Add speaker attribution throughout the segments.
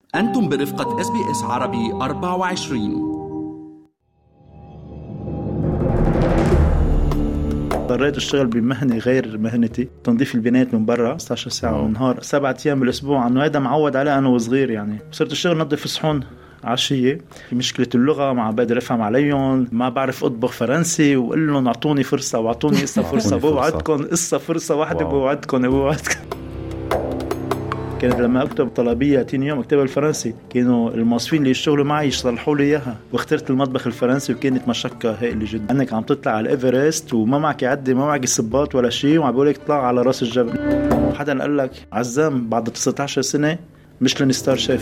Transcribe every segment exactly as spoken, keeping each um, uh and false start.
Speaker 1: أنتم برفقة إس بي إس عربي أربعة وعشرين.
Speaker 2: اضطريت اشتغل بمهنة غير مهنتي، تنظيف البنايات من برا ستة عشر ساعة بالنهار سبعة أيام بالأسبوع، إنه هذا معود عليه أنا وصغير. يعني صرت اشتغل نظف صحون عشية. في مشكلة اللغة، ما بقدر أفهم عليهم، ما بعرف أطبخ فرنسي، وقل لهم أعطوني فرصة وأعطوني قصة فرصة بوعدكم قصة فرصة واحدة بوعدكم بوعدكم. كانت لما أكتب طلبية تاني يوم أكتبها الفرنسي، كانوا الموظفين اللي يشتغلوا معي يصلحوا لي إياها، واخترت المطبخ الفرنسي وكانت مشقة هائلة جدا. أنك عم تطلع على الإيفرست وما معك عدة، ما معك صباط ولا شيء، وعم بقولك طلع على رأس الجبل. حدا قال لك عزام بعد تسعة عشر سنة ميشلان ستار شيف.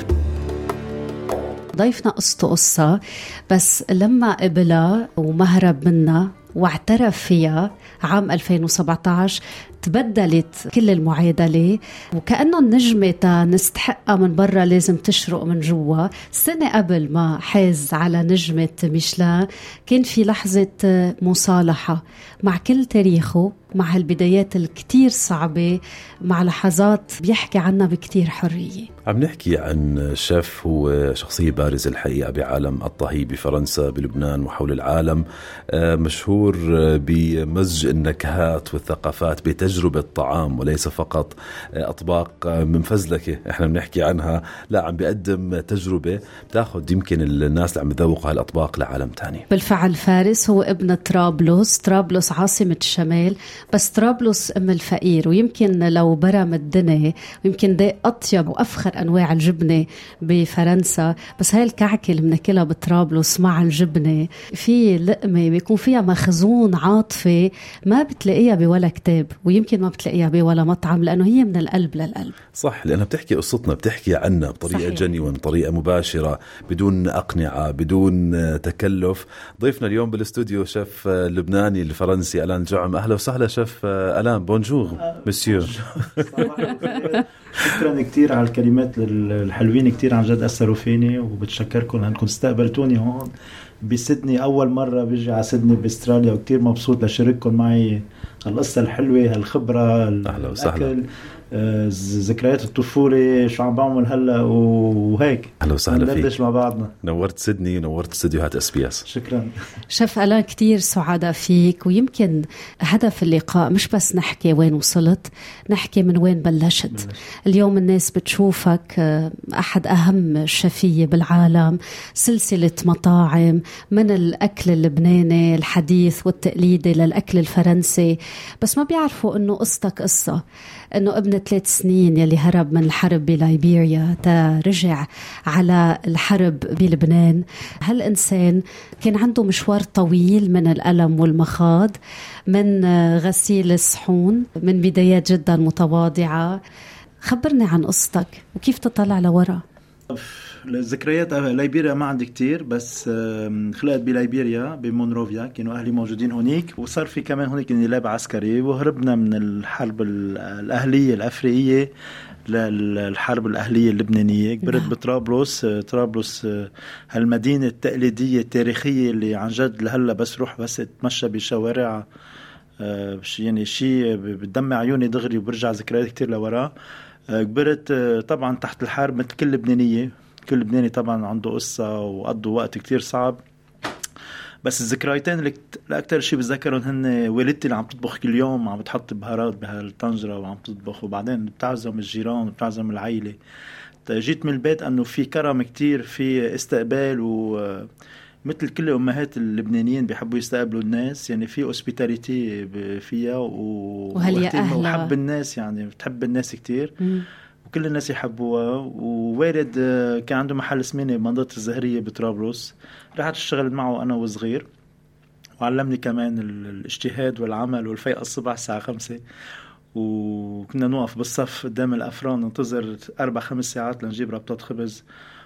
Speaker 3: ضيفنا قصته قصة، بس لما قبلها ومهرب منها واعترف فيها عام ألفين وسبعة عشر تبدلت كل المعادلة، وكأنه النجمة نستحقها من برا لازم تشرق من جوا. سنة قبل ما حاز على نجمة ميشلان كان في لحظة مصالحة مع كل تاريخه، مع هالبدايات الكتير صعبة، مع لحظات بيحكي عنها بكتير حرية.
Speaker 4: عم نحكي عن شيف هو شخصية بارزة الحقيقة بعالم الطهي بفرنسا بلبنان وحول العالم، مشهور بمزج النكهات والثقافات بتجربة طعام وليس فقط أطباق من فزلكة احنا بنحكي عنها، لا عم بيقدم تجربة بتاخد يمكن الناس اللي عم يذوقوا هالأطباق لعالم تاني.
Speaker 3: بالفعل فارس هو ابن طرابلس، طرابلس عاصمة الشمال، بس طرابلس أم الفقير. ويمكن لو برم الدنيا ويمكن ده أطيب وأفخر أنواع الجبنة بفرنسا، بس هاي الكعكة اللي بناكلها بطرابلس مع الجبنة في لقمة بيكون فيها مخزون عاطفي ما بتلاقيها بولا كتاب، ويمكن ما بتلاقيها بولا مطعم، لأنه هي من القلب للقلب.
Speaker 4: صح، لأنها بتحكي قصتنا، بتحكي عنا بطريقة جنوين، طريقة مباشرة، بدون أقنعة، بدون تكلف. ضيفنا اليوم بالاستوديو شيف لبناني الفرنسي ألان جعم. أهلا وسهلا شيف ألان. بونجور مسيو.
Speaker 2: شكرا كتير على الكلمات الحلوين، كتير عن جد أثروا فيني، وبتشكركم أنكم استقبلتوني هون بسيدني. أول مرة بيجي على سيدني باستراليا، وكتير مبسوط لشارككم معي القصة الحلوة، هالخبرة، الأكل، آه، ذكريات الطفولة، شو عم بعمل هلا وهيك.
Speaker 4: أهلا وسهلا فيك،
Speaker 2: مع بعضنا.
Speaker 4: نورت سيدني، نورت استديوهات اس بي اس.
Speaker 2: شكرا
Speaker 3: شيف ألان، كتير سعادة فيك. ويمكن هدف اللقاء مش بس نحكي وين وصلت، نحكي من وين بلشت. بلش. اليوم الناس بتشوفك أحد أهم الشفية بالعالم، سلسلة مطاعم من الأكل اللبناني الحديث والتقليدي للأكل الفرنسي، بس ما بيعرفوا أنه قصتك قصة، أنه ابن ثلاث سنين يلي هرب من الحرب بلايبيريا تا رجع على الحرب بلبنان. هالإنسان كان عنده مشوار طويل من الألم والمخاض، من غسيل الصحون، من بدايات جدا متواضعة. خبرني عن قصتك وكيف تطلع لورا.
Speaker 2: الذكريات لايبيريا ما عندي كتير، بس خلقت بلايبيريا بمونروفيا، كانوا أهلي موجودين هونيك، وصار في كمان هونيك انقلاب عسكري، وهربنا من الحرب الأهلية الأفريقية للحرب الأهلية اللبنانية. كبرت بطرابلس. طرابلس هالمدينة التقليدية التاريخية اللي عن جد لهلا بس روح بس اتمشى بشوارع يعني شيء بدمع عيوني دغري، وبرجع ذكريات كتير لورا. كبرت طبعا تحت الحرب مثل كل لبنانية، كل لبناني طبعا عنده قصة وقضوا وقت كتير صعب. بس الذكرياتين اللي أكتر شيء بتذكرهم هن والدتي اللي عم تطبخ كل يوم، عم بتحط بهارات بهالطنجرة وعم تطبخ، وبعدين بتعزم الجيران وبتعزم العائلة. جيت من البيت أنه في كرم كتير، في استقبال، ومثل كل أمهات اللبنانيين بيحبوا يستقبلوا الناس، يعني في أوسبيتاليتي فيها وحب الناس، يعني بتحب الناس كتير م. وكل الناس يحبوها. ووالد كان عنده محل سمينة بمنطقة الزهرية بطرابلس، رحت اشتغل معه أنا وصغير، وعلمني كمان الاجتهاد والعمل والفيقة الصبح الساعة خمسة، وكنا نوقف بالصف قدام الأفران ننتظر أربع خمس ساعات لنجيب ربطات خبز،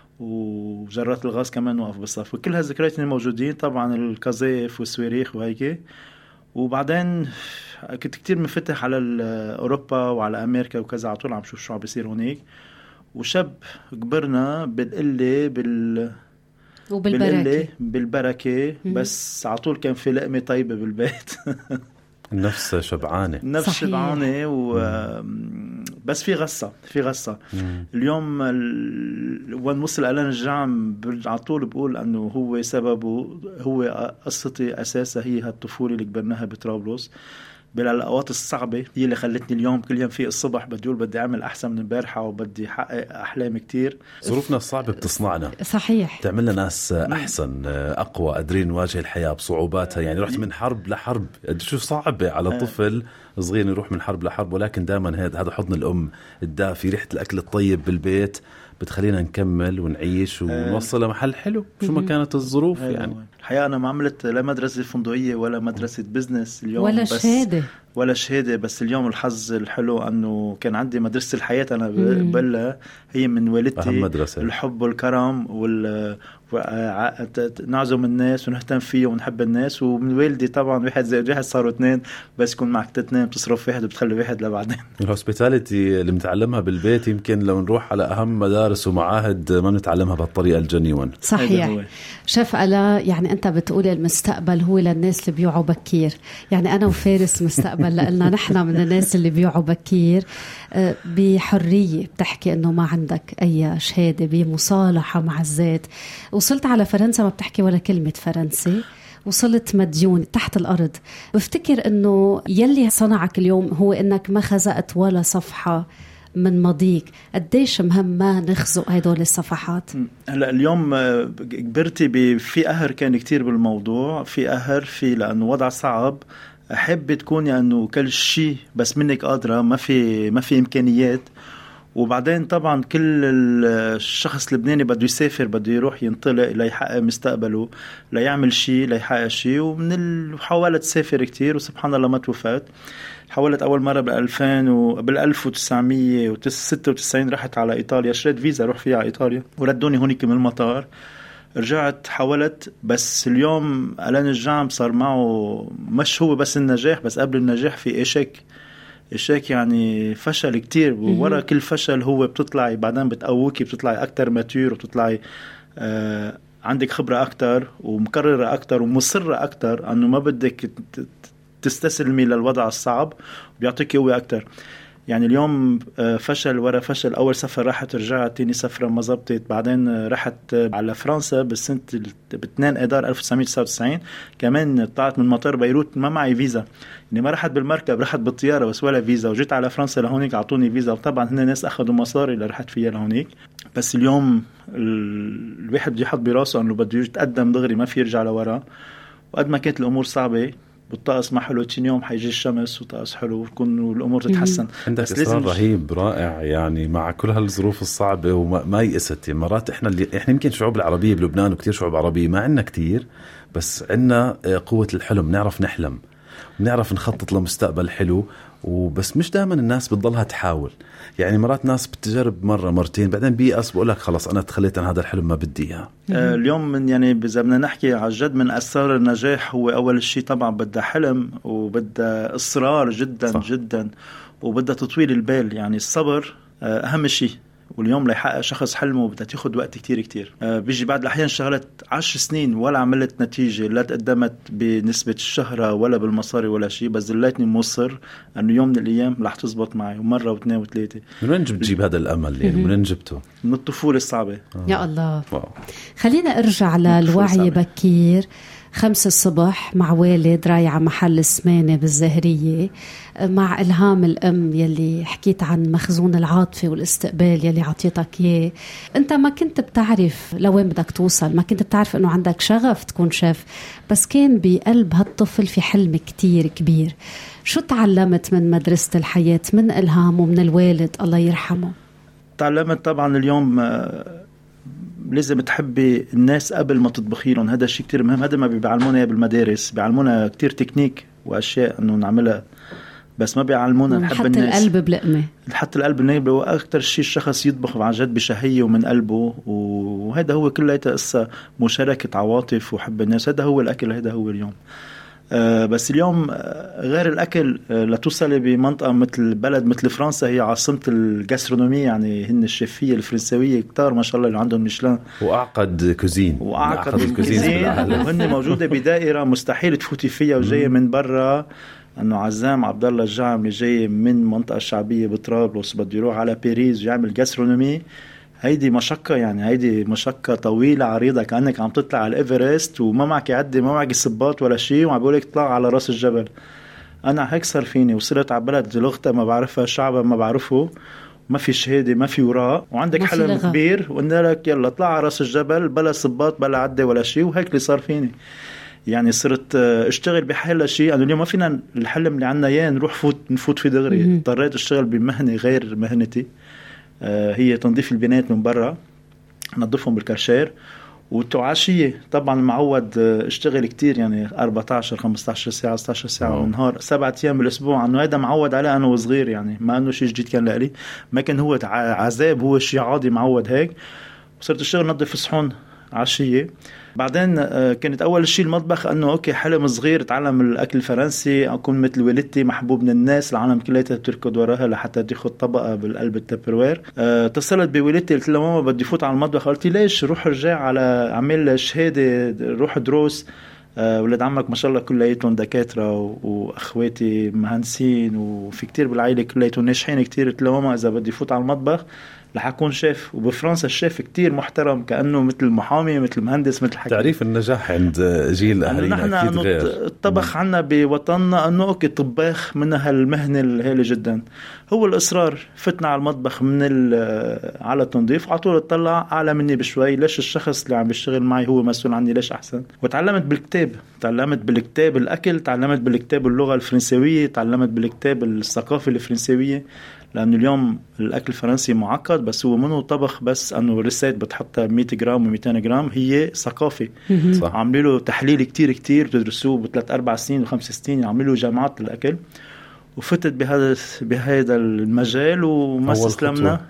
Speaker 2: وجرات الغاز كمان نوقف بالصف. وكل هالذكريات موجودين طبعا، القذائف والسواريخ وهيك. وبعدين كنت كتير مفتح على أوروبا وعلى أمريكا وكذا، على طول عم شوف شو عم بيصير هونيك. وشاب كبرنا بالقلة بال
Speaker 3: وبالبركة
Speaker 2: بالبركة، بس على طول كان في لقمة طيبة بالبيت.
Speaker 4: النفس شبعانة،
Speaker 2: النفس شبعانة. و بس في غصة في غصة مم. اليوم ال... وين وصل ألان الجعم على طول بقول أنه هو سببه هو قصتي أساسها هي هالطفولة اللي كبرناها بطرابلس بالأوقات الصعبة هي اللي خلتني اليوم كل يوم في الصبح بدي أقول بدي أعمل أحسن من البارحة وبدي حقق أحلام كتير.
Speaker 4: ظروفنا الصعبة بتصنعنا
Speaker 3: صحيح
Speaker 4: تعملنا ناس أحسن أقوى قادرين نواجه الحياة بصعوباتها. يعني رحت من حرب لحرب شو صعبة على طفل صغير يروح من حرب لحرب ولكن دائما هذا حضن الأم الدافي ريحة الأكل الطيب بالبيت بتخلينا نكمل ونعيش ونوصل لمحل حلو شو ما كانت الظروف. يعني
Speaker 2: الحقيقة أنا ما عملت لا مدرسة فندقية ولا مدرسة بزنس اليوم
Speaker 3: ولا
Speaker 2: بس
Speaker 3: شهادة
Speaker 2: ولا شهادة بس اليوم الحظ الحلو أنه كان عندي مدرسة الحياة أنا بقولها هي من والدتي الحب والكرم وال نعزم الناس ونهتم فيه ونحب الناس ومن والدي طبعا واحد زائد واحد صاروا اثنين بس يكون معك اثنين بتصرف واحد وبتخلي واحد لبعدين.
Speaker 4: الهوسبيتاليتي اللي بنتعلمها بالبيت يمكن لو نروح على أهم مدارس ومعاهد ما بنتعلمها بالطريقة الجنيون.
Speaker 3: صحيح. شاف ألا يعني أنت بتقول المستقبل هو للناس اللي بيوعوا بكير. يعني أنا وفارس مستقبل لأننا نحن من الناس اللي بيوعوا بكير بحرية بتحكي أنه ما عندك أي شهادة بمصالحة مع الذات. وصلت على فرنسا ما بتحكي ولا كلمة فرنسي وصلت مديون تحت الأرض. بفتكر أنه يلي صنعك اليوم هو أنك ما خزقت ولا صفحة من ماضيك. قديش مهم ما نخزق هدول الصفحات.
Speaker 2: هلا اليوم كبرتي في قهر كان كتير بالموضوع في قهر في لأنه وضع صعب أحب تكوني أنه كل شيء بس منك قادرة ما في ما في إمكانيات. وبعدين طبعا كل الشخص اللبناني بده يسافر بده يروح ينطلق ليحقق مستقبله ليعمل شيء ليحقق شيء ومن المحاولة تسافر كتير وسبحان الله ما توفت. حاولت أول مرة بالألفين وبالألف وتسعمية وستة وتسعين رحت على إيطاليا شريت فيزا روح فيها على إيطاليا وردوني هونيك من المطار رجعت حاولت. بس اليوم ألان الجعم صار معه مش هو بس النجاح بس قبل النجاح في إشك إشك يعني فشل كتير وورا كل فشل هو بتطلعي بعدين بتقوكي بتطلعي أكتر ماتيور وبتطلعي آه عندك خبرة أكتر ومكررة أكتر ومصرة أكتر أنه ما بدك تستسلمي للوضع الصعب وبيعطيك قوة أكتر. يعني اليوم فشل ورا فشل. أول سفر رحت رجعت تاني سفرة ما زبطت بعدين رحت على فرنسا بالسنة باثنين آذار ألف وتسعمية وتسعة وتسعين كمان طلعت من مطار بيروت ما معي فيزا يعني ما رحت بالمركب رحت بالطيارة بس ولا فيزا وجيت على فرنسا لهونيك عطوني فيزا وطبعا هن ناس أخذوا مصاري اللي رحت فيها لهونيك. بس اليوم الواحد بده يحط براسه أنه بده يتقدم دغري ما في يرجع لورا. وقد ما كانت الأمور صعبة والطقس ما حلو تاني يوم حيجي الشمس وطقس حلو ويكون الأمور تتحسن.
Speaker 4: عندك إصرار رهيب رائع يعني مع كل هالظروف الصعبة وما ما يأست. مرات إحنا اللي إحنا يمكن شعوب العربية بلبنان وكتير شعوب عربية ما عنا كتير بس عنا قوة الحلم نعرف نحلم نعرف نخطط لمستقبل حلو وبس مش دائما الناس بتضلها تحاول. يعني مرات ناس بتجرب مرة مرتين بعدين بيأس بقول لك خلاص أنا تخليت عن هذا الحلم ما بدي إياه.
Speaker 2: آه اليوم من يعني إذا بدنا نحكي على جد من أسرار النجاح هو أول شيء طبعا بدها حلم وبدها إصرار جدا صح. جدا وبدها تطويل البال. يعني الصبر آه أهم شيء. واليوم ليحقق شخص حلمه بدها تاخد وقت كتير كتير. آه بيجي بعد الأحيان شغلت عشر سنين ولا عملت نتيجة لا تقدمت بنسبة الشهرة ولا بالمصاري ولا شيء بس دلتني مصر أنه يوم من الأيام رح تزبط معي ومرة واثنين وثلاثة.
Speaker 4: من وين بتجيب هذا الأمل يعني من وين جبته؟
Speaker 2: من الطفولة الصعبة.
Speaker 3: آه. يا الله. واو. خلينا أرجع للوعي بكير. خمسة الصبح مع والد رايح على محل سمانة بالزهرية مع إلهام الأم يلي حكيت عن مخزون العاطفة والاستقبال يلي عطيتك إياه. أنت ما كنت بتعرف لوين بدك توصل ما كنت بتعرف أنه عندك شغف تكون شيف بس كان بقلب هالطفل في حلم كتير كبير. شو تعلمت من مدرسة الحياة من إلهام ومن الوالد الله يرحمه؟
Speaker 2: تعلمت طبعا اليوم لازم تحبي الناس قبل ما تطبخي لهم. هذا الشيء كتير مهم. هذا ما بيعلمونا بالمدارس بيعلمونا كتير تكنيك وأشياء أنه نعملها بس ما بيعلمونا نحب الناس.
Speaker 3: حتى القلب بلقمة
Speaker 2: حتى القلب بلقمة وأكتر شيء الشخص يطبخ عن جد بشهية ومن قلبه وهذا هو كله قصة مشاركة عواطف وحب الناس. هذا هو الأكل هذا هو اليوم. آه بس اليوم غير الأكل آه لتوصلي بمنطقة مثل بلد مثل فرنسا هي عاصمة الجاسترونومية يعني هن الشيفية الفرنسوية كتار ما شاء الله اللي عندهم ميشلان
Speaker 4: وأعقد كوزين
Speaker 2: وأعقد الكوزين وهن موجودة بدائرة مستحيل تفوتي فيها وجاية من برا انه عزام عبد الله الجعم اللي جاي من منطقه شعبيه بطرابلس بده يروح على باريس ويعمل جاسترونومي، هيدي مشقة يعني، هيدي مشقة طويلة عريضة، كأنك عم تطلع على الإيفرست وما معك عدة ما معك صباط ولا شيء وعم بقولك طلع على راس الجبل. أنا هيك صار فيني، وصلت على بلد لغتها ما بعرفها، شعبها ما بعرفه، ما في شهادة ما في وراء، وعندك حلم كبير وقلنا لك يلا طلع على راس الجبل بلا صباط بلا عدة ولا شيء، وهيك اللي صار فيني. يعني صرت اشتغل بحال شيء، أنا اليوم ما فينا الحلم اللي عنا اياه نروح فوت نفوت في دغري، اضطريت اشتغل بمهنة غير مهنتي، هي تنظيف البنايات من برا، نظفهم بالكرشير وتعاشية. طبعا معود اشتغل كتير يعني أربعة عشر خمسة عشر ساعة ستة عشر ساعة بالنهار سبعة أيام بالأسبوع، أنه هذا معود عليه أنا وصغير يعني، ما أنه شيء جديد كان لألي، ما كان هو عذاب، هو شيء عادي معود هيك. وصرت اشتغل نظف صحون عشية. بعدين كانت أول شيء المطبخ، أنه أوكي حلم صغير اتعلم الأكل الفرنسي، أكون مثل والدتي محبوب من الناس، العالم كلها تركض وراها لحتى تاخذ طبقة بالقلب التبروير. اتصلت بوالدتي قلت لها ماما بدي فوت على المطبخ، قالت لي ليش روح رجع على عمل شهادة روح دروس، ولد عمك ما شاء الله كلياتهم دكاترة وأخواتي مهندسين وفي كتير بالعائلة كلياتهم ناجحين كتير. قلت لها ماما إذا بدي فوت على المطبخ رح أكون شيف، وبفرنسا الشيف كتير محترم، كأنه مثل محامي مثل مهندس مثل حكيم.
Speaker 4: تعريف النجاح عند جيل أهلنا أكيد غير.
Speaker 2: الطبخ عنا بوطننا أنه أوكي طباخ منها المهنة الهالة جدا، هو الإصرار. فتنا على المطبخ من على التنظيف عطول اطلع أعلى مني بشوي، ليش الشخص اللي عم بيشتغل معي هو مسؤول عني ليش أحسن. وتعلمت بالكتاب، تعلمت بالكتاب الأكل، تعلمت بالكتاب اللغة الفرنسية، تعلمت بالكتاب الثقافة الفرنسية، لأنه اليوم الأكل الفرنسي معقد، بس هو منه طبخ بس أنه ريسيت بتحطها مية جرام ومئتين جرام، هي ثقافة. عملوا له تحليل كتير كتير بتدرسوه بثلاث أربع سنين وخمس سنين، عملوا جامعات للأكل. وفتت بهذا بهذا المجال وما استسلمنا،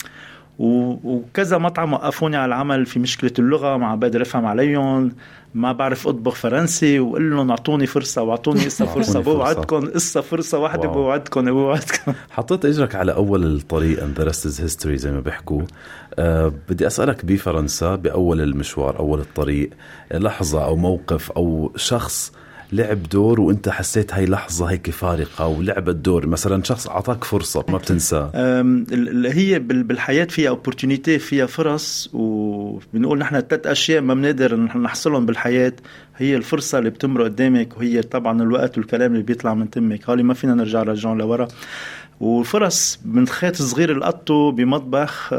Speaker 2: وكذا مطعم وقفوني على العمل في مشكلة اللغة، ما بقدر أفهم عليهم، ما بعرف أطبخ فرنسي، وقل لهم أعطوني فرصة وأعطوني قصة فرصة، بوعدكم قصة فرصة واحدة، بوعدكم بوعدكم.
Speaker 4: حطيت إجرك على أول الطريق and the rest is history زي ما بيحكوا. أه بدي أسألك بفرنسا بأول المشوار أول الطريق، لحظة أو موقف أو شخص لعب دور وانت حسيت هاي لحظة هيك فارقة ولعب الدور، مثلا شخص أعطاك فرصة ما بتنساه.
Speaker 2: هي بالحياة فيها opportunity، فيها فرص، وبنقول نحن ثلاث أشياء ما بنقدر نحصلهم بالحياة، هي الفرصة اللي بتمر قدامك، وهي طبعا الوقت والكلام اللي بيطلع من تمك، هالي ما فينا نرجع رجعون لورا. والفرص من خيط صغير القطو بمطبخ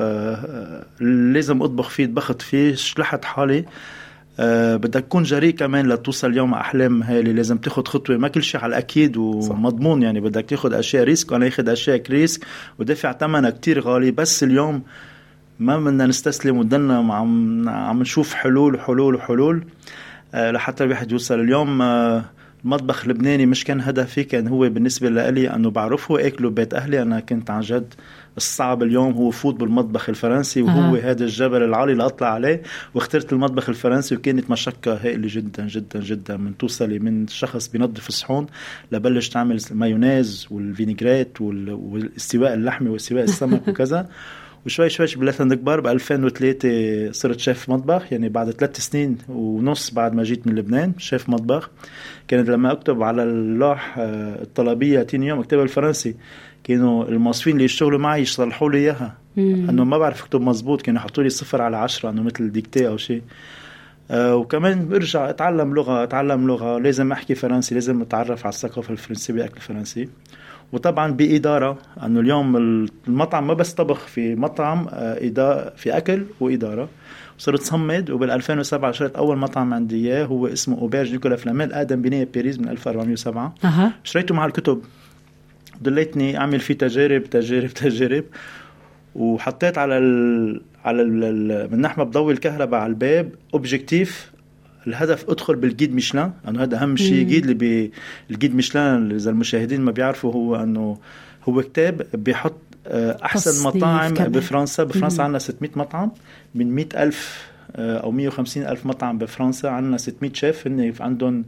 Speaker 2: لازم أطبخ فيه، طبخت فيه، شلحت حالي. أه بدك تكون جريء كمان لتوصل اليوم أحلام هاي اللي لازم تاخد خطوة، ما كل شيء على الأكيد ومضمون، يعني بدك تاخد أشياء ريسك، وأنا ياخد أشياء ريسك ودافع ثمنها كتير غالي. بس اليوم ما بدنا نستسلم، ودنا عم عم نشوف حلول وحلول وحلول أه لحتى الواحد يوصل. اليوم أه المطبخ اللبناني مش كان هدفي، كان هو بالنسبة لي أنه بعرفه أكله بيت أهلي. أنا كنت عن جد الصعب اليوم هو فوت بالمطبخ الفرنسي، وهو آه. هذا الجبل العالي اللي أطلع عليه، واخترت المطبخ الفرنسي، وكانت مشقة هائلة جدا جدا جدا، من توصلي من شخص بينظف الصحون لبلش تعمل مايونيز والفينيغرات والاستواء اللحمي واستواء السمك وكذا. وشوي شوي بلشنا نكبر. بألفين وثلاثة صرت شيف مطبخ، يعني بعد ثلاث سنين ونص بعد ما جيت من لبنان شيف مطبخ. كانت لما أكتب على اللوح الطلبية تاني يوم أكتبها الفرنسي، كانوا الموظفين اللي يشتغلوا معي يصلحوا لي إياها، أنه ما بعرف أكتب مزبوط، كانوا يحطوا لي صفر على عشرة، أنه مثل ديكتي أو شيء. أه وكمان برجع أتعلم لغة أتعلم لغة لازم أحكي فرنسي، لازم أتعرف على الثقافة الفرنسية بأكل الفرنسي. وطبعا بإدارة، أنه اليوم المطعم ما بس طبخ، في مطعم إدارة، في أكل وإدارة. وصرت صمد، وبال2007 شريت أول مطعم عندي إياه، هو اسمه أوبرج نيكولا فلاميل، آدم بناية باريس من ألف وأربعمية وسبعة. أه. شريته مع الكتب، ضليتني أعمل فيه تجارب تجارب تجارب وحطيت على ال على ال من نحن بضوي الكهرباء على الباب أوبجكتيف، الهدف ادخل بالجيد ميشلان، انه هذا اهم شيء. جيد اللي بي الجيد ميشلان اذا المشاهدين ما بيعرفوا، هو انه هو كتاب بيحط احسن مطاعم بفرنسا. بفرنسا عندنا ستمية مطعم، من مئة ألف او مئة وخمسين ألف مطعم بفرنسا، عندنا ستمية شيف هن عندهم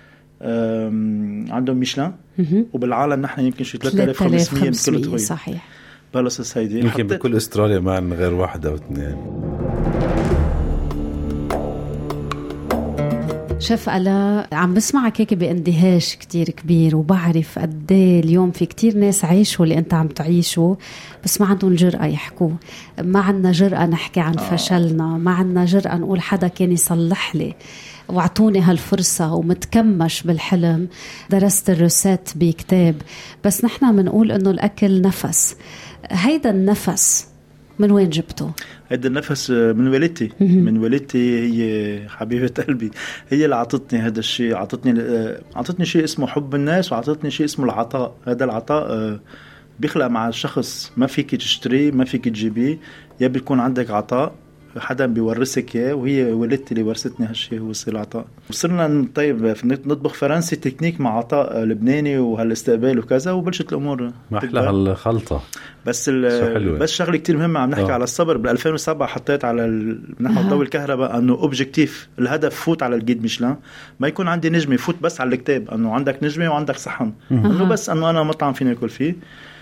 Speaker 2: عندهم ميشلان، وبالعالم نحن يمكن شي ثلاثة آلاف وخمسمية من كل طويل.
Speaker 3: صحيح.
Speaker 2: بلس هيدي
Speaker 4: يمكن بكل استراليا ما عندنا غير واحدة او اثنين.
Speaker 3: شيف ألا عم بسمعك هيك باندهاش كتير كبير، وبعرف قد ايه اليوم في كتير ناس عايشوا اللي انت عم تعيشه بس ما عندهم جرأة يحكوا، ما عندنا جرأة نحكي عن فشلنا، ما عندنا جرأة نقول حدا كان يصلح لي واعطوني هالفرصة، ومتكمش بالحلم درست الروسات بكتاب. بس نحنا منقول انه الاكل نفس، هيدا النفس من وين جبته؟
Speaker 2: هيدا النفس من والدتي. من والدتي، هي حبيبة قلبي، هي اللي عطتني هذا الشيء. عطتني عطتني شيء اسمه حب الناس، وعطتني شيء اسمه العطاء. هذا العطاء بيخلق مع الشخص، ما فيك تشتريه، ما فيك تجيبيه، يا بيكون عندك عطاء حدا بيورثك اياه، وهي والدتي اللي ورثتني هالشيء، هو العطاء. وصرنا طيب نطبخ فرنسي تكنيك مع عطاء لبناني وهالاستقبال وكذا، وبلشت الامور
Speaker 4: ما احلى هالخلطه.
Speaker 2: بس بس شغله كتير مهمه عم نحكي أوه. على الصبر. بال ألفين وسبعة حطيت على ال... نحن ضوء الكهرباء انه اوبجكتيف، الهدف فوت على الجيد ميشلان، ما يكون عندي نجمه، فوت بس على الكتاب انه عندك نجمه وعندك صحن، انه بس انه انا مطعم فيني اكل فيه.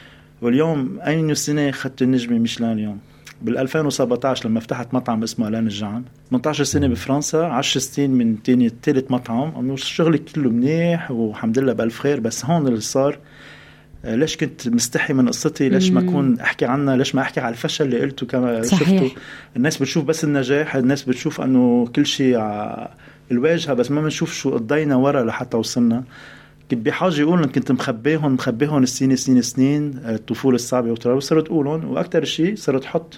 Speaker 2: واليوم اي سنه اخذت النجمه ميشلان اليوم؟ بال ألفين وسبعطعش لما فتحت مطعم اسمه ألان الجعان، ثمانية عشر سنة بفرنسا، عشر سنين من تاني ثالث مطعم، انه الشغل كله منيح والحمد لله بألف خير. بس هون اللي صار، ليش كنت مستحي من قصتي، ليش ما أكون أحكي عنها، ليش ما أحكي على الفشل اللي قلته كما شفته. الناس بتشوف بس النجاح، الناس بتشوف أنه كل شيء الواجهة، بس ما بنشوف شو قضينا ورا لحتى وصلنا. كنت بحاجة يقولن كنت مخبيهم مخبيهم السنين سنين سنين الطفولة الصعبة وترى، وصرت أقولهم. وأكتر شيء صرت حط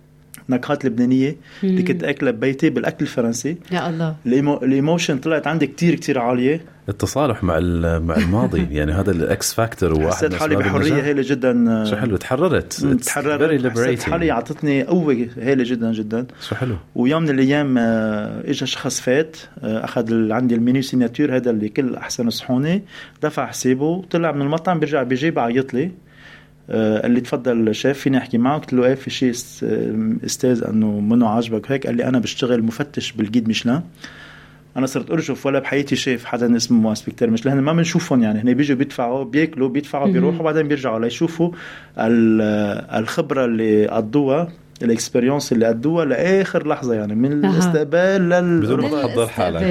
Speaker 2: نكهات لبنانية اللي كنت أكلها ببيتي بالأكل الفرنسي.
Speaker 3: يا الله،
Speaker 2: الإيموشن طلعت عندي كتير كتير عالية.
Speaker 4: التصالح مع مع الماضي يعني هذا الإكس فاكتور. وواحد
Speaker 2: حسيت حالي بحرية هائلة جدا.
Speaker 4: شو حلو، تحررت
Speaker 2: تحررت حسيت حالي، عطتني قوة هائلة جدا جدا.
Speaker 4: شو حلو.
Speaker 2: ويوم من الأيام إجا شخص فات أخذ عندي المينيو سيناتور هذا اللي كل أحسن صحوني، دفع حسابه، طلع من المطعم، برجع بيجيب عيط لي قال لي تفضل شيف فيني احكي معك؟ قلت له ايه في شيء استاذ انه منه عاجبك هيك؟ قال لي انا بشتغل مفتش بالجيد ميشلان. انا صرت ارجف ولا بحياتي شايف حدا اسمه انسبكتور ميشلان، ما بنشوفهم يعني، هن بيجوا بيدفعوا بياكلوا بيدفعوا بيروحوا وبعدين بيرجعوا ليشوفوا الخبره اللي قضوها، الاكسبيرينس اللي قدوها لاخر لحظه يعني، من
Speaker 3: أه.
Speaker 2: الاستقبال لل
Speaker 4: بدون ما تحضر حالك.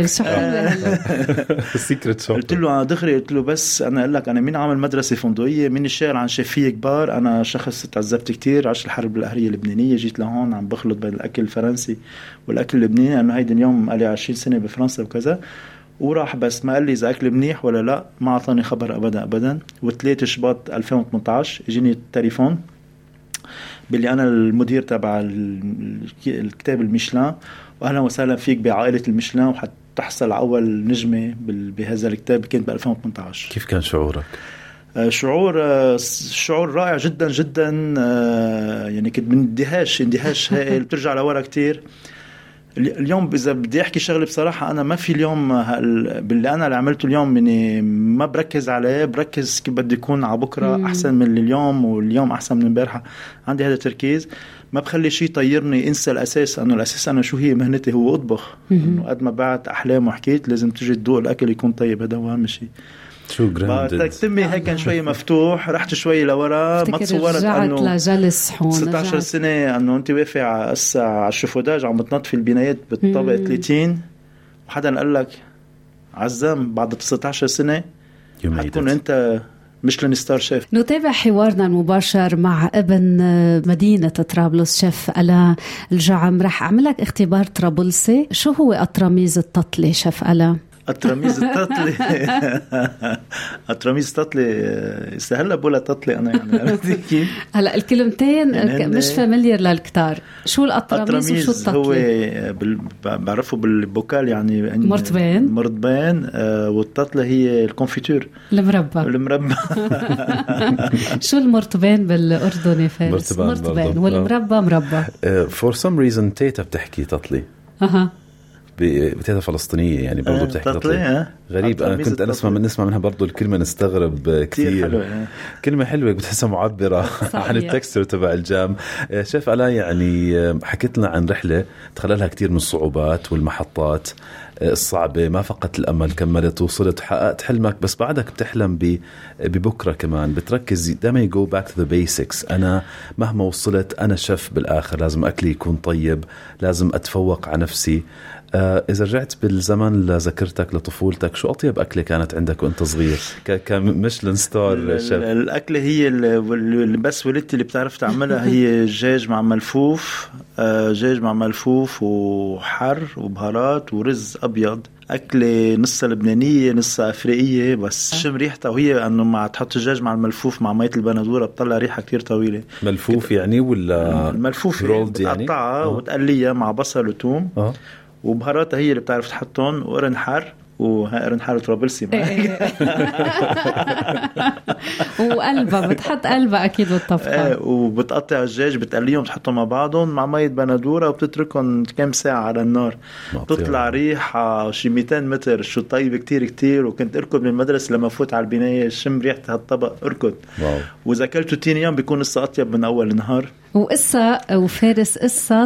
Speaker 4: السيكريت شوب.
Speaker 2: قلت له انا دغري، قلت له بس انا اقول لك انا مين عامل مدرسه فندقيه، مين الشاعر عن شيفيه كبار، انا شخص تعذبت كتير، عشت الحرب الاهليه اللبنانيه، جيت لهون عم بخلط بين الاكل الفرنسي والاكل اللبناني، انه هيدا اليوم قال لي عشرين سنه بفرنسا وكذا، وراح بس ما قال لي اذا اكل منيح ولا لا، ما اعطاني خبر ابدا ابدا. وثلاثة شباط ألفين وثمانية عشر اجيني التليفون باللي أنا المدير تبع الكتاب الميشلان، وأهلا وسهلا فيك بعائلة الميشلان، وحتحصل أول نجمة بهذا الكتاب. كانت ب ألفين وثمانية عشر.
Speaker 4: كيف كان شعورك؟
Speaker 2: شعور شعور رائع جدا جدا يعني، كنت من اندهاش اندهاش هائل. بترجع لورا كتير. اليوم إذا بدي أحكي شغلة بصراحة، أنا ما في اليوم باللي أنا اللي عملته اليوم مني ما بركز عليه، بركز كيف بدي يكون على بكرة أحسن من اليوم، واليوم أحسن من امبارح. عندي هذا التركيز، ما بخلي شيء طيرني، انسى الأساس. أنه الأساس أنا شو هي مهنتي، هو أطبخ. إنه قد ما بعت أحلام وحكيت لازم تجي تدوق الأكل يكون طيب، هذا هو أهم شيء.
Speaker 4: شو جراندد.
Speaker 2: تمي هيك كان شوي مفتوح، رحت شوي لورا، ما تصورت انه ستة عشر سنه انه انت واقفه على على الشفوداج عم بتنظفي البنايات بالطابق ثلاثين، وحدا قال لك عزام بعد ستة عشر سنه حتكون انت ميشلان ستار شيف.
Speaker 3: نتابع حوارنا المباشر مع ابن مدينة طرابلس شيف ألا الجعم. رح أعملك اختبار طرابلسي. شو هو التراميز التطلي شيف ألا؟
Speaker 2: التراميز التطلي. التراميز التطلي سهل بولا تطلي أنا يعني.
Speaker 3: هلا الكلمتين يعني مش فاميليير للكتار. شو التراميز وشو التطلي؟
Speaker 2: هو بال... بعرفه بالبوكال يعني
Speaker 3: مرطبين
Speaker 2: مرطبين آه، والتطلي هي الكونفيتور
Speaker 3: المربى.
Speaker 2: المربى.
Speaker 3: شو المرطبين بالأردني فارس؟ مرطبين والمربى مربى.
Speaker 4: for some reason تيتا بتحكي تطلي.
Speaker 3: أها
Speaker 4: بتيتا فلسطينية يعني برضو بتحكي
Speaker 2: تطلي.
Speaker 4: غريب. أنا كنت أنا أسمع من نسمع منها برضو الكلمة نستغرب كثير.
Speaker 2: حلوة.
Speaker 4: كلمة حلوة بتحسها معبرة عن التكستر تبع الجام. شيف آلاء، يعني حكيت لنا عن رحلة تخللها كثير من الصعوبات والمحطات الصعبة، ما فقدت الأمل، كملت وصلت وحققت حلمك، بس بعدك بتحلم ببكرة كمان، بتركز دائما go back to the basics. أنا مهما وصلت أنا شيف بالآخر، لازم أكلي يكون طيب، لازم أتفوق على نفسي. آه إذا رجعت بالزمن لذكرتك لطفولتك، شو أطيب أكلة كانت عندك وأنت صغير كمشلن ستار شيف؟
Speaker 2: الأكلة هي اللي بس ولدتي اللي بتعرف تعملها هي الدجاج مع ملفوف، دجاج مع ملفوف وحر وبهارات ورز أبيض. أكلة نصها لبنانية نصها أفريقية، بس شم ريحتها، وهي أنه مع تحط الدجاج مع الملفوف مع مية البندورة بتطلع ريحة كتير طويلة.
Speaker 4: ملفوف يعني ولا
Speaker 2: الملفوف
Speaker 4: يعني
Speaker 2: تقطعها وتقليها مع بصل وثوم
Speaker 4: أه.
Speaker 2: وبهاراتها هي اللي بتعرف تحطهم، وقرن حر، وقرن حر طرابلسي
Speaker 3: وقلبها بتحط قلبها أكيد بالطبخة،
Speaker 2: وبتقطع الدجاج بتقليهم تحطهم مع بعضهم مع مية بندورة وبتتركهم كم ساعة على النار. تطلع ريحة شي مئتين متر، شو طيب كتير كتير. وكنت أركض من المدرسة لما فوت على البناية شم ريحة هالطبق أركض. وإذا أكلته تاني يوم بيكون لسه أطيب من أول النهار.
Speaker 3: وقصة وفارس قصة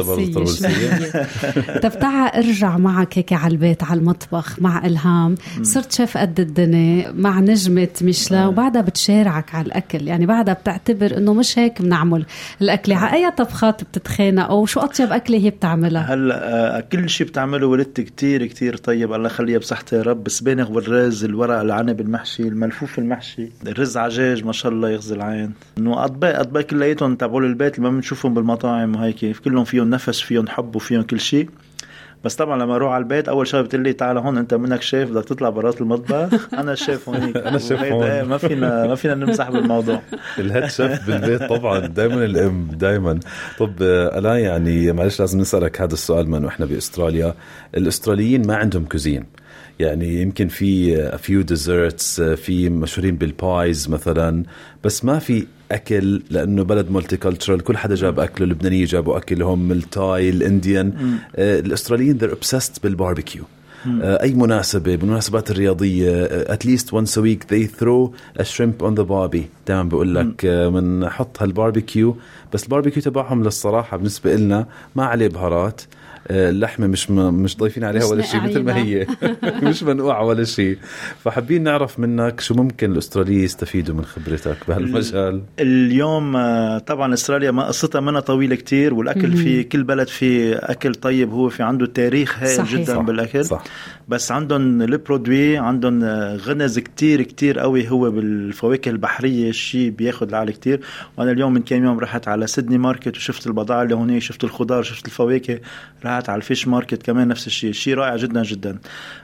Speaker 3: طرابلسية. طب تعال ارجع معك هيك على البيت على المطبخ مع إلهام. صرت شيف قد الدنيا مع نجمة ميشلان، وبعدها بتشارعك على الأكل، يعني بعدها بتعتبر إنه مش هيك بنعمل الأكلة. على أي طبخات بتتخانق أو شو أطيب أكلة هي بتعملها؟
Speaker 2: هلا كل شيء بتعمله ولدت كتير كتير طيب، الله خليها بصحتها يا رب. السبانخ والرز، الورق العنب المحشي، الملفوف المحشي، الرز عجاج ما شاء الله يغزي العين. إنه أطباق أطباق كلياتهم تبعوا البيت اللي ما بنشوفهم بالمطاعم وهيك، كلهم فيهم نفس، فيهم حب، وفيهم كل شيء. بس طبعا لما اروح على البيت اول شيء بتقول لي تعال هون انت منك شيف، بدك تطلع برات المطبخ. انا الشيف هونيك.
Speaker 4: انا الشيف هون.
Speaker 2: ما فينا ما فينا نمزح بالموضوع.
Speaker 4: الهيد شيف بالبيت طبعا دائما الام دائما. طب آلاء، يعني معلش لازم نسالك هذا السؤال، من واحنا باستراليا الاستراليين ما عندهم كوزين، يعني يمكن في فيو ديزرتس، في مشهورين بالبايز مثلا، بس ما في أكل، لأنه بلد مولتي كولتشرال، كل حدا جاب أكله. اللبنانيين جابوا أكلهم، التاي، الإنديان. آه الأستراليين they're obsessed بالباربيكيو. آه أي مناسبة، بالمناسبات الرياضية at least once a week they throw a shrimp on the barbie. دائما بقول لك آه من حط هالباربيكيو، بس الباربيكيو تبعهم للصراحة بالنسبة لنا ما عليه بهارات، اللحمة مش مش ضايفين عليها ولا شيء، مثل ما هي مش منقوعة ولا شيء. فحابين نعرف منك شو ممكن الأستراليين يستفيدوا من خبرتك بهالمجال اليوم.
Speaker 2: طبعا أستراليا ما قصتها منها طويلة كتير، والأكل في كل بلد في أكل طيب، هو في عنده تاريخ هائل جدا صح. بالأكل صح. بس عندهم البرودوي، عندهم غنز كتير كتير قوي هو بالفواكه البحرية، الشيء بياخد العالي كتير. وأنا اليوم من كام يوم رحت على سيدني ماركت وشفت البضاعة اللي هوني، شفت الخضار، شفت الفواكه، رحت على الفيش ماركت كمان نفس الشيء، شيء رائع جدا جدا.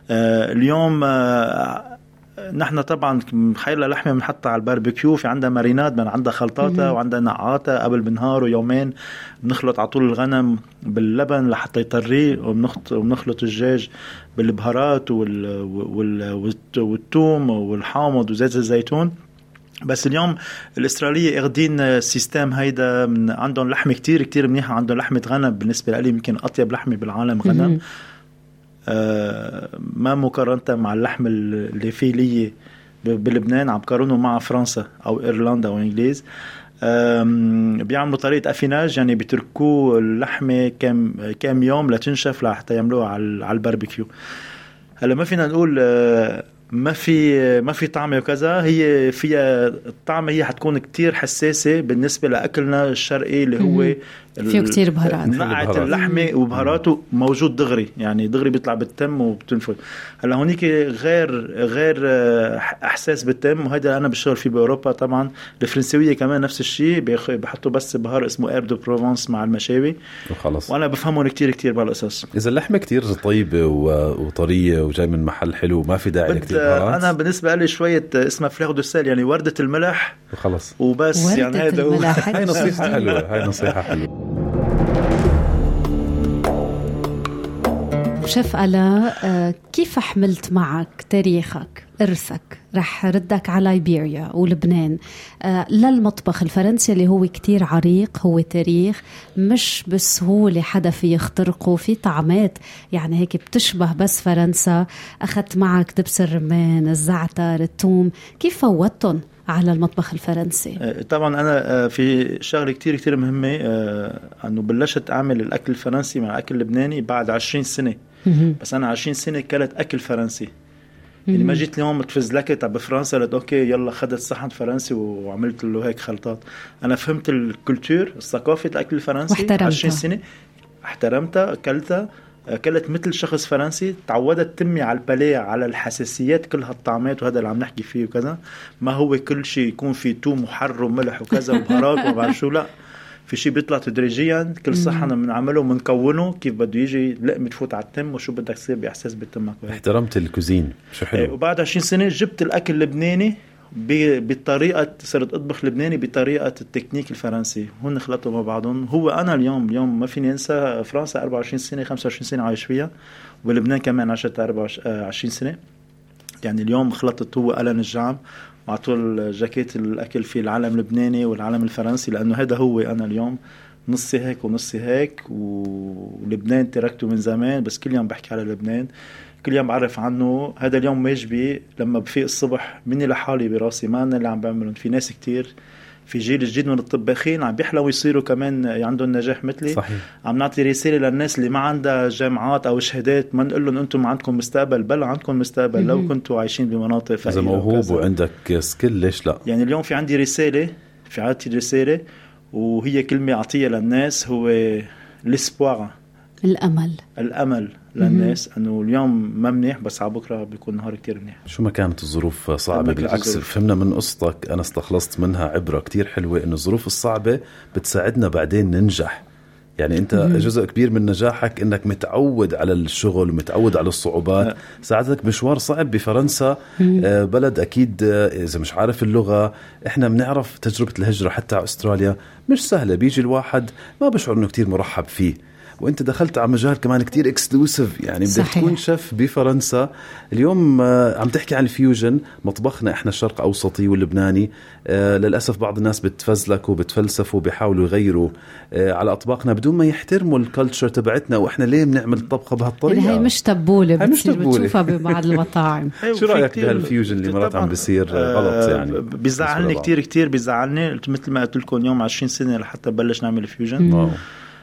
Speaker 2: آه اليوم آه نحن طبعا خيلة لحمة بنحطها على الباربيكيو، في عندها مارينات، من عندها خلطاتها وعندها نقعاتها قبل بنهار ويومين. بنخلط على طول الغنم باللبن لحتى يطريه، وبنخلط الدجاج بالبهارات والثوم والحامض وزيت الزيتون. بس اليوم الإسرائيلية اخدين سيستم هيدا، من عندهم لحمة كتير كتير منيحة، عندهم لحمة غنم بالنسبة لي يمكن أطيب لحمة بالعالم غنم، آه ما مقارنة مع اللحم اللي فيه لي بلبنان، عم قارنه مع فرنسا أو إيرلندا أو إنجليز. بيعملوا طريقة أفيناج، يعني بيتركوه اللحمة كم كم يوم لتنشف لحتى يعملوها على الباربيكيو. هلا ما فينا نقول آه ما في ما في طعمه وكذا، هي فيها الطعمة هي حتكون كتير حساسة بالنسبة لأكلنا الشرقي اللي هو
Speaker 3: فيه كتير بهارات،
Speaker 2: نقعة اللحمة وبهاراته موجود دغري، يعني دغري بيطلع بالتم وبتنفذ. هلا هونيك غير غير احساس بالتم، وهذا انا بشتغل فيه باوروبا. طبعا الفرنسويه كمان نفس الشيء، بيحطوا بس بهار اسمه اير دو بروفانس مع المشاوي وخلص، وانا بفهمهم كتير كتير بهالقصص.
Speaker 4: اذا اللحمه كتير طيبه وطريه وجاي من محل حلو ما في داعي لكتير بهارات.
Speaker 2: انا بالنسبه لي شويه اسمها فليغ دو سيل، يعني ورده الملح
Speaker 4: وخلص
Speaker 2: وبس، يعني هذا هو.
Speaker 4: هاي نصيحه حلوه، هاي نصيحه حلوه.
Speaker 3: شيف ألا، كيف حملت معك تاريخك إرثك رح ردك على ليبيريا ولبنان للمطبخ الفرنسي اللي هو كتير عريق، هو تاريخ مش بسهولة حدا في يخترقه، في طعمات يعني هيك بتشبه بس فرنسا. أخذت معك دبس الرمان، الزعتر، الثوم، كيف فوتهم على المطبخ الفرنسي؟
Speaker 2: طبعا أنا في شغلة كتير كتير مهمة، أنه بلشت أعمل الأكل الفرنسي مع الأكل اللبناني بعد عشرين سنة. بس أنا عشرين سنة كلت أكل فرنسي، يعني ما جيت اليوم تفزلكت بفرنسا قلت أوكي يلا خدت صحن فرنسي وعملت له هيك خلطات. أنا فهمت الكولتور، الثقافة الأكل الفرنسي عشرين سنة، احترمتها، أكلتها، أكلت مثل شخص فرنسي. تعودت تمي على البلاع، على الحساسيات، كل هالطعمات وهذا اللي عم نحكي فيه وكذا. ما هو كل شيء يكون فيه توم وحر وملح وكذا وبهارات وبعد شو، لا، في شيء بيطلع تدريجيا. كل صحن بنعمله ومنكونه كيف بده يجي لقمة تفوت على التم وشو بدك تصير بإحساس بالتمك.
Speaker 4: احترمت الكوزين، شو حلو.
Speaker 2: ايه، وبعد عشرين سنة جبت الأكل اللبناني بطريقة، صرت أطبخ لبناني بطريقة التكنيك الفرنسي. هون خلطوا مع بعضهم. هو أنا اليوم اليوم ما فيني أنسى فرنسا أربعة وعشرين سنة خمسة وعشرين سنة عايش فيها، ولبنان كمان عشت أربعة وعشرين سنة. يعني اليوم خلطت هو ألان الجعم مع طول جاكيت الأكل في العالم اللبناني والعالم الفرنسي، لأنه هذا هو أنا اليوم، نصي هيك ونصي هيك. ولبنان تركته من زمان، بس كل يوم بحكي على لبنان، كل يوم بعرف عنه. هذا اليوم واجبي لما بفيق الصبح مني لحالي براسي، ما أنا اللي عم بعملهم، في ناس كتير في جيل جديد من الطباخين عم بيحلوا يصيروا كمان عندهم نجاح مثلي. صحيح. عم نعطي رسالة للناس اللي ما عندها جامعات أو شهادات، ما نقول لهم أنتم ما عندكم مستقبل، بل عندكم مستقبل لو كنتوا عايشين بمناطق فقيرة.
Speaker 4: إذا موهوب وعندك سكيل ليش لا؟ يعني
Speaker 2: اليوم في عندي رسالة، في عادتي رسالة، وهي كلمة أعطيها للناس، هو الاسبوار،
Speaker 3: الأمل
Speaker 2: الأمل للناس، أنه اليوم ما منيح بس على بكرة بيكون نهار كتير منيح.
Speaker 4: شو ما كانت الظروف صعبة، بالعكس الظروف. فهمنا من قصتك، أنا استخلصت منها عبرة كتير حلوة، أنه الظروف الصعبة بتساعدنا بعدين ننجح. يعني أنت مم. جزء كبير من نجاحك أنك متعود على الشغل ومتعود على الصعوبات. ساعدتك مشوار صعب بفرنسا، آه بلد أكيد آه إذا مش عارف اللغة، إحنا بنعرف تجربة الهجرة حتى على أستراليا مش سهلة، بيجي الواحد ما بشعر أنه كتير مرحب فيه. وانت دخلت على مجال كمان كتير اكسكلوسيف، يعني بدك تكون شيف بفرنسا. اليوم عم تحكي عن الفيوجن، مطبخنا احنا الشرق اوسطي واللبناني. آه للاسف بعض الناس بتفزلك وبتفلسف وبيحاولوا يغيروا آه على اطباقنا بدون ما يحترموا الكالتشر تبعتنا، واحنا ليه بنعمل الطبخه بهالطريقه؟
Speaker 3: يعني هي مش تبوله بتصير بتشوفها ببعض المطاعم.
Speaker 4: شو رايك بهالفيوجن اللي مرات عم بيصير غلط؟ يعني
Speaker 2: بيزعلني كتير كتير بيزعلني، مثل ما قلت لكم اليوم عشرين سنه لحتى بلش نعمل فيوجن.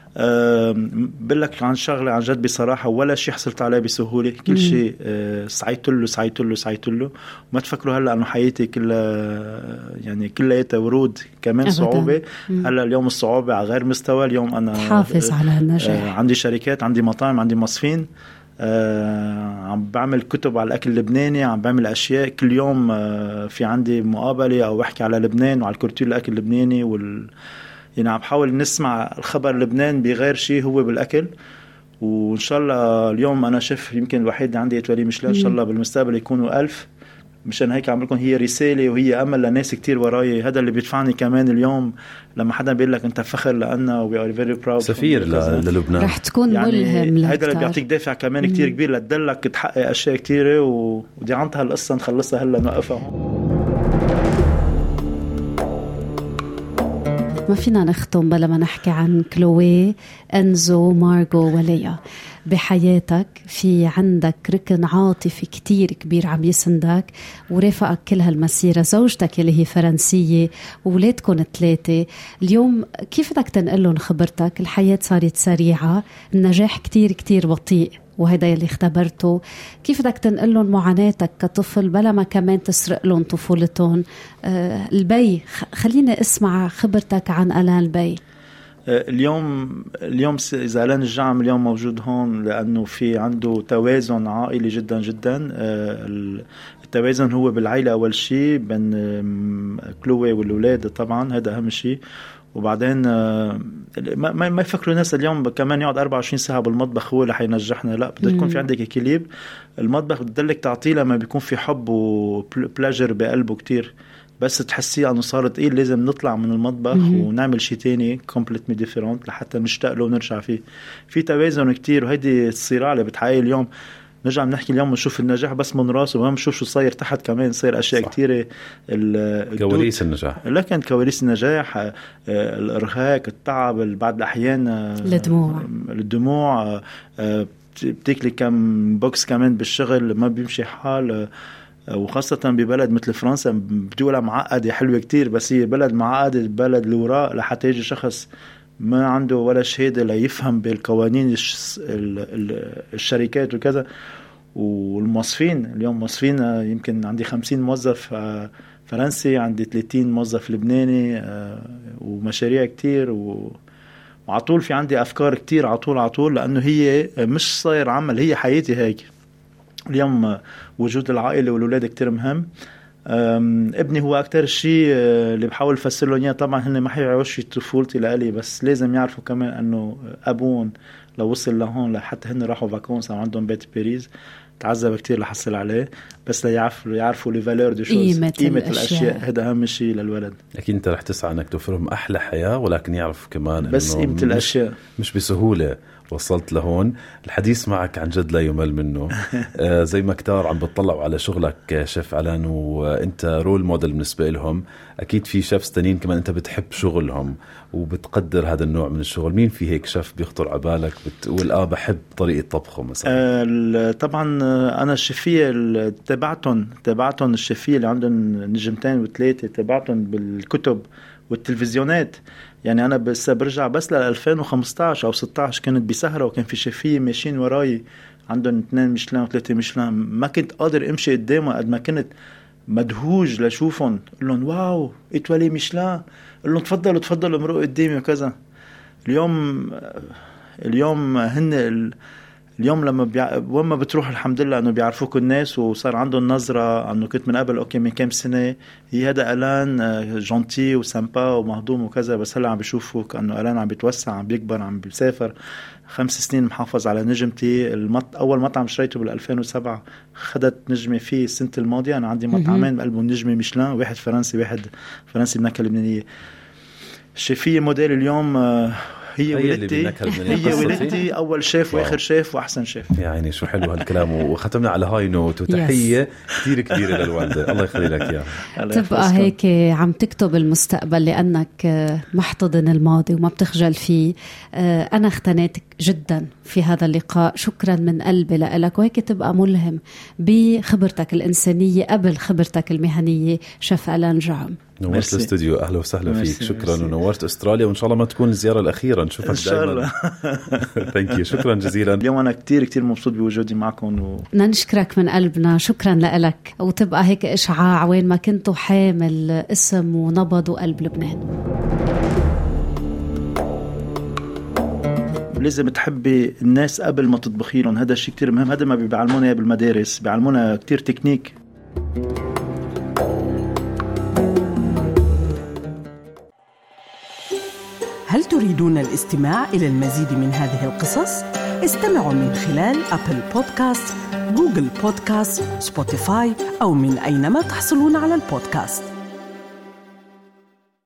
Speaker 2: أه بقول لك عن شغله عن جد بصراحه، ولا شيء حصلت عليه بسهوله، كل شيء أه سعيت له سعيت له سعيت له. وما تفكروا هلا انه حياتي كلها يعني كلها ورود، كمان أبداً. صعوبه. مم. هلا اليوم الصعوبه على غير مستوى. اليوم انا
Speaker 3: حافظ على هالنجاح.
Speaker 2: أه عندي شركات، عندي مطاعم، عندي مصفين، أه عم بعمل كتب على الاكل اللبناني، عم بعمل اشياء كل يوم. أه في عندي مقابله او بحكي على لبنان وعلى الكولتور الاكل اللبناني وال يعني عم بحاول نسمع الخبر لبنان بغير شيء هو بالأكل. وإن شاء الله اليوم أنا شف يمكن الوحيد عندي إتوالي مشلان، إن شاء الله بالمستقبل يكونوا ألف. مشان هيك عم لكم هي رسالة وهي أمل لناس كتير وراي. هذا اللي بيدفعني كمان اليوم لما حدا بيقول لك أنت فخر لأنا we are very proud
Speaker 4: سفير للبنان،
Speaker 3: رح تكون
Speaker 2: يعني
Speaker 3: ملهم لك.
Speaker 2: هذا اللي بيعطيك دافع كمان مم. كتير كبير لتدلك تحقق أشياء كتيرة. ودي عنتها القصة نخلصها هلا نوقفها.
Speaker 3: ما فينا نختم بلا ما نحكي عن كلوي، أنزو، مارغو وليا. بحياتك في عندك ركن عاطفي كتير كبير عم يسندك ورافقك كل هالمسيرة، زوجتك اللي هي فرنسية وولادكم ثلاثة. اليوم كيف بدك تنقلهم خبرتك؟ الحياة صارت سريعة، النجاح كتير كتير بطيء وهذا يلي اختبرته. كيف بدك تنقلهم معاناتك كطفل بلا ما كمان تسرق لهم طفولتهم؟ آه البي، خلينا اسمع خبرتك عن ألان البي.
Speaker 2: اليوم اليوم إذا ألان الجعم اليوم موجود هون لأنه في عنده توازن عائلي جدا جدا. التوازن هو بالعائلة أول شيء بين كلوي والأولاد، طبعا هذا أهم شيء. وبعدين ما ما يفكروا الناس اليوم كمان يقعد أربعة وعشرين ساعة بالمطبخ هو اللي حينجحنا. لا، بدك يكون في عندك إكيليب. المطبخ بدلك تعطيه لما بيكون في حب وبلاجر بقلبه كتير. بس تحسيه أنه صار تقيل لازم نطلع من المطبخ م- ونعمل شيء تاني completely different لحتى نشتاق له ونرجع فيه. في توازن كتير، وهيدي الصراع اللي بتحقق اليوم. نرجع نحكي اليوم ونشوف النجاح بس من راسه، وهم نشوف شو صاير تحت كمان، صير أشياء صح. كتيرة.
Speaker 4: كواليس النجاح،
Speaker 2: لكن كواليس النجاح الإرهاق، التعب، بعض الأحيان
Speaker 3: الدموع
Speaker 2: الدموع بتاكلي كم بوكس كمان بالشغل ما بيمشي حال، وخاصة ببلد مثل فرنسا بدولة معقدة حلوة كتير، بس هي بلد معقدة، بلد الوراء لحتى يجي شخص ما عنده ولا شهادة ليفهم بالقوانين الشركات وكذا. والموظفين اليوم موظفين، يمكن عندي خمسين موظف فرنسي، عندي ثلاثين موظف لبناني، ومشاريع كتير، وعطول في عندي أفكار كتير عطول عطول، لأنه هي مش صاير عمل، هي حياتي هيك. اليوم وجود العائلة والولاد كتير مهم. ابني هو أكتر شيء اللي بحاول أفسر لهم إياه. طبعا هن ما حيعيشوا طفولتي لألي، بس لازم يعرفوا كمان أنه أبون لو وصل لهون، لحتى هن راحوا فاكونس وعندهم بيت باريس تعذب كتير لحصل عليه، بس ليعرفوا يعرفوا لي فالور دي شوز، قيمة, قيمة الأشياء. هذا أهم شيء للولد.
Speaker 4: أكيد أنت رح تسعى أنك توفرهم أحلى حياة، ولكن يعرف كمان
Speaker 2: بس قيمة الأشياء
Speaker 4: مش بسهولة وصلت لهون. الحديث معك عن جد لا يمل منه. آه زي ما كتار عم بتطلعوا على شغلك شيف ألان، وانت رول موديل بالنسبة لهم. أكيد في شيفs تانيين كمان انت بتحب شغلهم وبتقدر هذا النوع من الشغل. مين في هيك شيف بيخطر عبالك بتقول آه بحب طريقة طبخه مثلا؟
Speaker 2: آه طبعا أنا الشيفية تبعتهم تبعتهم الشيفية اللي عندهم نجمتين وثلاثة، تبعتهم بالكتب والتلفزيونات. يعني أنا بس برجع بس ل ألفين وخمسطعش أو ستة عشر كانت بسهرة، وكان في شيفية ماشيين وراي عندهم اثنين ميشلان وثلاثة ميشلان، ما كنت قادر امشي قدامه قد ما كنت مدهوج لشوفهم. قل لهم واو إتوالي ميشلان، قل لهم تفضلوا تفضلوا مرقوا قدامي وكذا. اليوم اليوم هن ال... اليوم لما بيع... وين ما بتروح الحمد لله انه بيعرفوك الناس، وصار عندهم نظره انه كنت من قبل اوكي من كم سنه هي هذا الان جونتي وسامبا ومهضوم وكذا، بس هلا عم بيشوفوك انه الان عم بيتوسع، عم بيكبر، عم بيسافر. خمس سنين محافظ على نجمتي. المط... اول مطعم شريته بال ألفين وسبعة خدت نجمه فيه السنه الماضيه. انا عندي مطعمين بقلبهم نجمه ميشلان، واحد فرنسي واحد فرنسي بنكهه لبنانيه. الشيفيه موديل اليوم هي ولدتي هي ولدتي أول شيف وآخر شيف وأحسن شيف.
Speaker 4: يعني شو حلو هالكلام. وختمنا على هاي نوت، وتحية كتير كبيرة للوالدة. الله يخلي لك إياها.
Speaker 3: تبقى هيك عم تكتب المستقبل لأنك محتضن الماضي وما بتخجل فيه. أنا اختنيتك جدا في هذا اللقاء، شكرا من قلبي لك. وهيك تبقى ملهم بخبرتك الإنسانية قبل خبرتك المهنية. شيف ألان جعم،
Speaker 4: نورت الاستوديو. أهلا وسهلا فيك. شكرا. مرسي. ونورت أستراليا، وإن شاء الله ما تكون الزيارة الأخيرة، نشوفك
Speaker 2: إن شاء الله.
Speaker 4: ثانك يو. شكرا جزيلا.
Speaker 2: اليوم أنا كتير كتير مبسوط بوجودي معكم و...
Speaker 3: نشكرك من قلبنا. شكرا لك. وتبقى هيك إشعاع وين ما كنتوا حامل اسم ونبض وقلب لبنان.
Speaker 2: لازم تحبي الناس قبل ما تطبخي لهم، هذا الشيء كتير مهم. هذا ما بيعلمونا بالمدارس، بيعلمونا كتير تكنيك.
Speaker 5: هل تريدون الاستماع إلى المزيد من هذه القصص؟ استمعوا من خلال أبل بودكاست، جوجل بودكاست، سبوتيفاي، أو من أينما تحصلون على البودكاست.